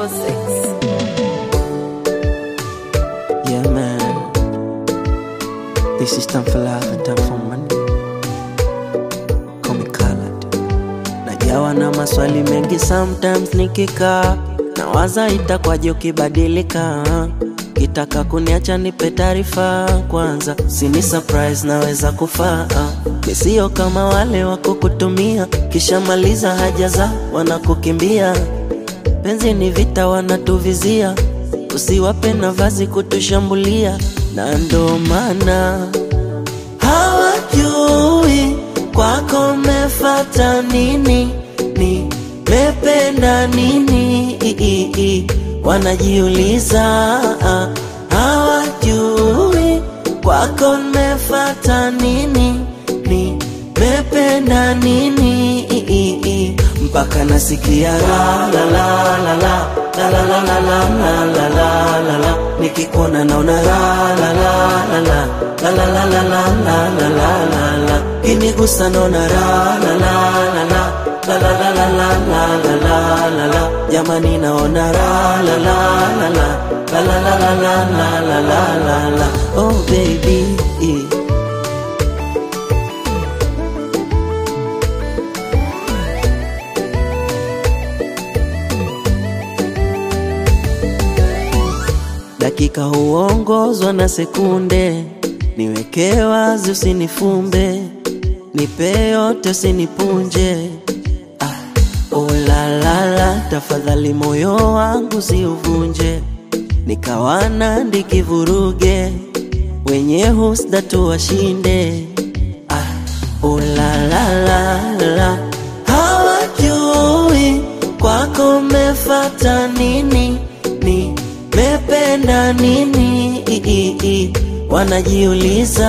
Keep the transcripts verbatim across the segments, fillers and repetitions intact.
four six. Yeah man, this is time for love and time for money. Call me colored. Najawa na maswali mengi sometimes nikikaa, nawaza itakwaje ukibadilika. Kitaka kuniacha nipe taarifa kwanza, sini surprise naweza kufaa. Sio kama wale wako kutumia, kisha maliza haja za wanakukimbia. Penzi ni vita wanatuvizia, usiwape nafasi kutushambulia. Na ndo maana hawajui kwako mefata nini, ni mependa nini i, i, i. Wanajiuliza hawajui kwako mefata nini, ni mependa nini i, i, i. Mpaka nasikia la la la la la la la la la la la la la la. Nikikuona naona la la la la la la la la la la la la la la. Kinigusa naona la la la la la la la la la la la la la la. Jamani naona la la la la la la la la la la la la la. Oh baby, dakika huongozwa na sekunde, niweke wazi usinifumbe, nipe yote usinipunje. Ah, oh la la la, tafadhali moyo wangu siuvunje, nikawana ndikivuruge, wenye husda tuwashinde. Ah, oh la la la la, hawajui kwako mefata nini, ni mependa nini i, i, i. Wanajiuliza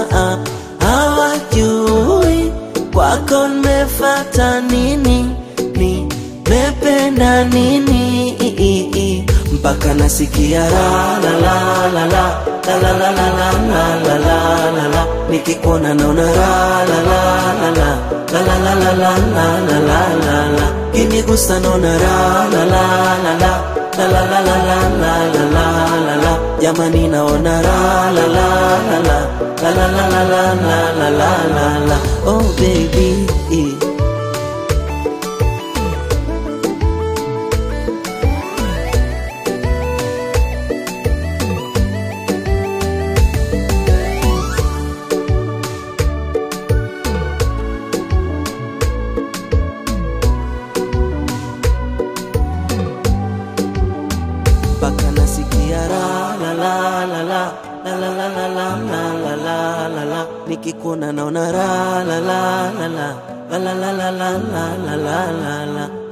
hawajui kwako mefata nini, ni mependa nini i, i, i. Mpaka nasikia la la la la la la la la la la la la la. Nikikuona naona la la la la la la la la la la la la la. Kinigusa naona la la la la la la la la la la la la la la. Jamani naona la la la la la la la la la la la la la. Oh baby, mpaka nasikia la la la la la la la la la la la la la la. Nikikuona naona la la la la la la la la la la la la la la.